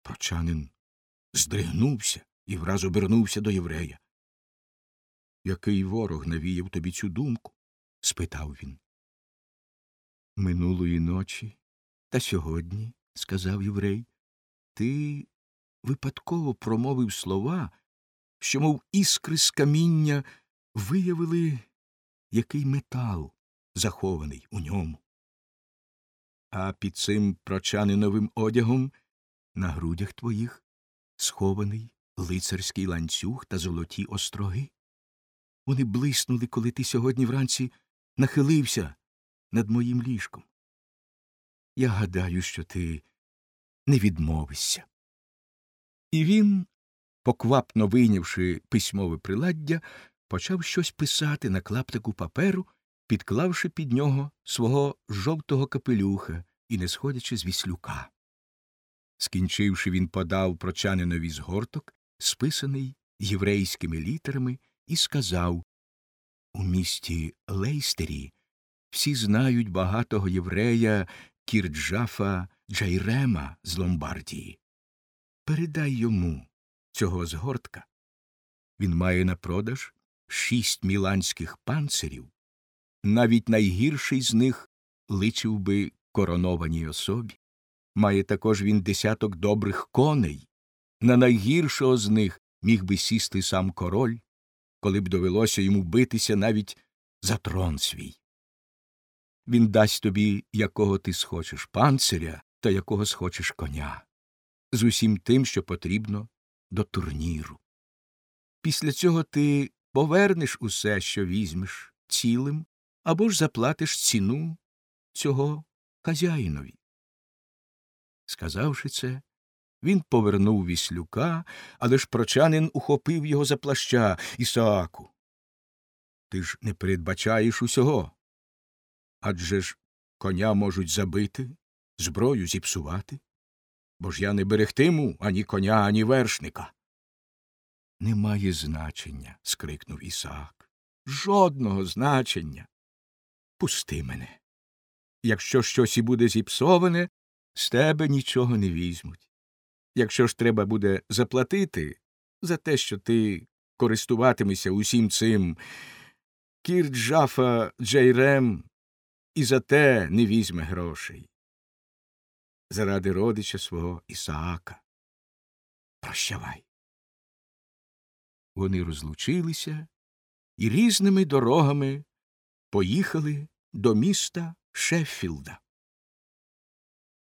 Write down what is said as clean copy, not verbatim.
Прочанин здригнувся і враз обернувся до єврея. — Який ворог навіяв тобі цю думку? — спитав він. — Минулої ночі та сьогодні, — сказав єврей, — ти випадково промовив слова, що, мов іскри з каміння, виявили, який метал захований у ньому. А під цим прочаниновим одягом на грудях твоїх схований лицарський ланцюг та золоті остроги. Вони блиснули, коли ти сьогодні вранці нахилився над моїм ліжком. Я гадаю, що ти не відмовишся. І він, поквапно вийнявши письмове приладдя, почав щось писати на клаптику паперу, підклавши під нього свого жовтого капелюха і не сходячи з віслюка. Скінчивши, він подав прочанинові згорток, списаний єврейськими літерами, і сказав: «У місті Лейстері всі знають багатого єврея Кірджафа Джайрема з Ломбардії. Передай йому цього згортка. Він має на продаж 6 міланських панцирів. Навіть найгірший з них личив би коронованій особі. Має також він 10 добрих коней. На найгіршого з них міг би сісти сам король, коли б довелося йому битися навіть за трон свій. Він дасть тобі, якого ти схочеш панциря та якого схочеш коня, з усім тим, що потрібно до турніру. Після цього ти повернеш усе, що візьмеш, цілим, або ж заплатиш ціну цього хазяїнові». Сказавши це, він повернув віслюка, але ж прочанин ухопив його за плаща. «Ісааку, ти ж не передбачаєш усього. Адже ж коня можуть забити, зброю зіпсувати. Бо ж я не берегтиму ані коня, ані вершника». «Не має значення», – скрикнув Ісаак. «Жодного значення. Пусти мене. Якщо щось і буде зіпсоване, з тебе нічого не візьмуть. Якщо ж треба буде заплатити за те, що ти користуватимешся усім цим, Кірджафа Джайрем і за те не візьме грошей. Заради родича свого Ісаака. Прощавай». Вони розлучилися і різними дорогами поїхали до міста Шеффілда.